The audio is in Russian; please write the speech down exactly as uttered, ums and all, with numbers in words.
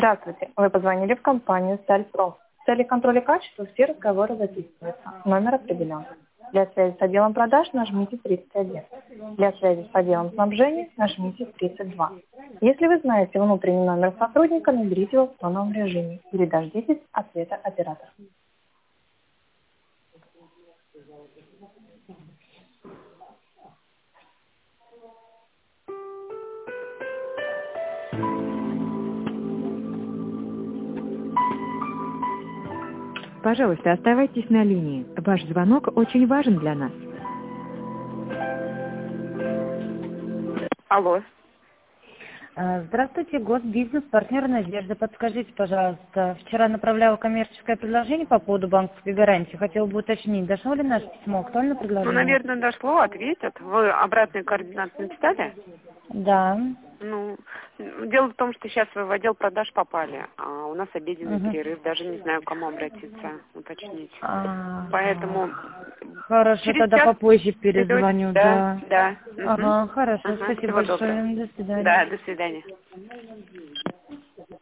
Здравствуйте. Вы позвонили в компанию «Стальпром». В цели контроля качества все разговоры записываются. Номер определен. Для связи с отделом продаж нажмите тридцать один. Для связи с отделом снабжения нажмите тридцать два. Если вы знаете внутренний номер сотрудника, наберите его в тоновом режиме или дождитесь ответа оператора. Пожалуйста, оставайтесь на линии. Ваш звонок очень важен для нас. Алло. Здравствуйте, Госбизнес, партнер Надежда. Подскажите, пожалуйста, вчера направляла коммерческое предложение по поводу банковской гарантии. Хотела бы уточнить, дошло ли наше письмо? Актуальное Ну, предложение? наверное, дошло, ответят. Вы обратные координаты написали? Да. Ну, дело в том, что сейчас вы в отдел продаж попали, а у нас обеденный Угу. перерыв, даже не знаю, к кому обратиться, уточнить. А, Поэтому Хорошо, через тогда час попозже перезвоню, Да, да. да. Ага, Мгм. хорошо, Ага, спасибо всего большое, доброго. до свидания. Да, до свидания.